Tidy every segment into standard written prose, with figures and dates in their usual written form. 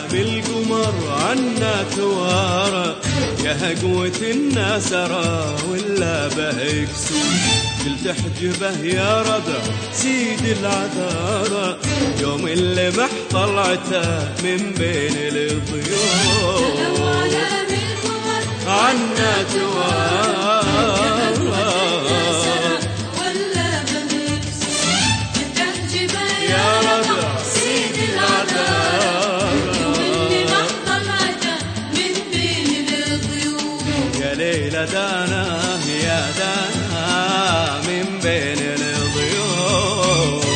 بالقمر عنا توارى، يا قوة الناس أرى ولا به يكسور. قلت احجبه يا ربع سيد العذارى، يوم اللي مح طلعته من بين الطيور. عنا توارى يا ربع سيد العذارى، يا ليلة دانا يا دانا من بين الضيوف.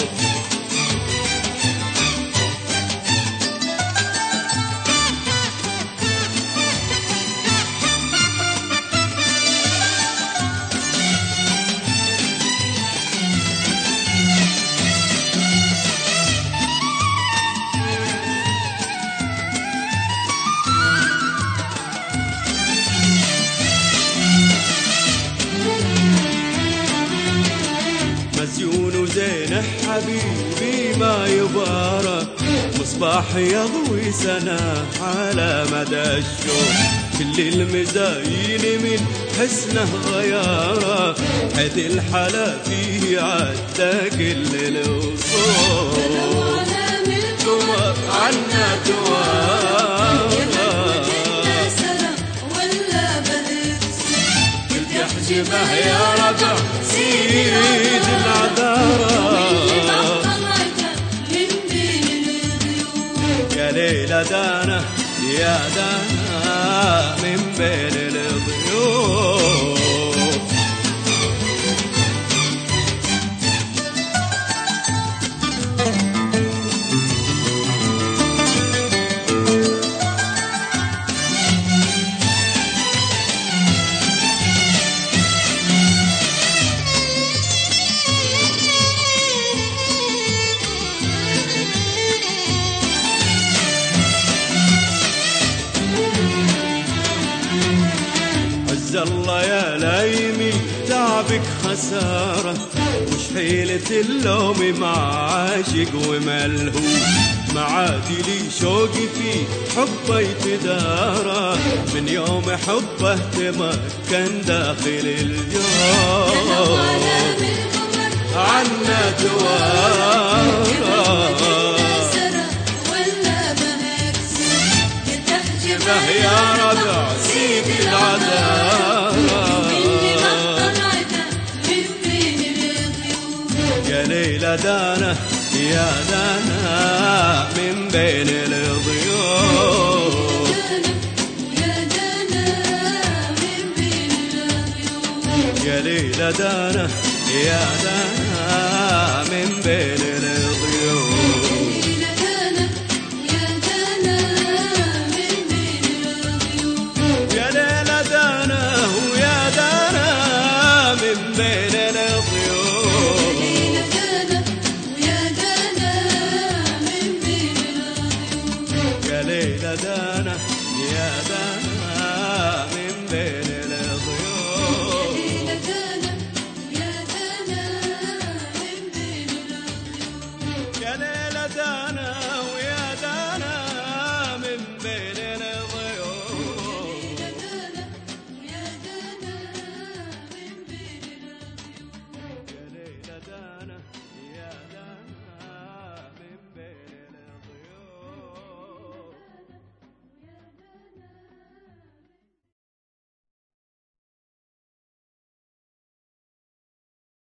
مزيون وزين حبيبي ما يبارى، مصباح يضوي سنة على مدى الشوق. كل المزاين من حسنه غيارة، حيث الحلا فيه عدى كل الوصول. قمر عنا توارى احجبه يا ربع سيد العذارى، يا ليلة دانا يا دانا من بين الضيوف. عز الله يا لايمي تعبك خسارة، وش حيلة اللوم مع عاشق وملهوف. معادي لي شوقي في حبه يتدارى، من يوم حبه تمكن داخل الجوف. عنا توارى يا ربع سيد العذارى، يا ليلة دانا يا دانا من بين الضيوف. يا ليلة دانا يا دانا من بين الضيوف. بين الضيوف يا ليلة دانا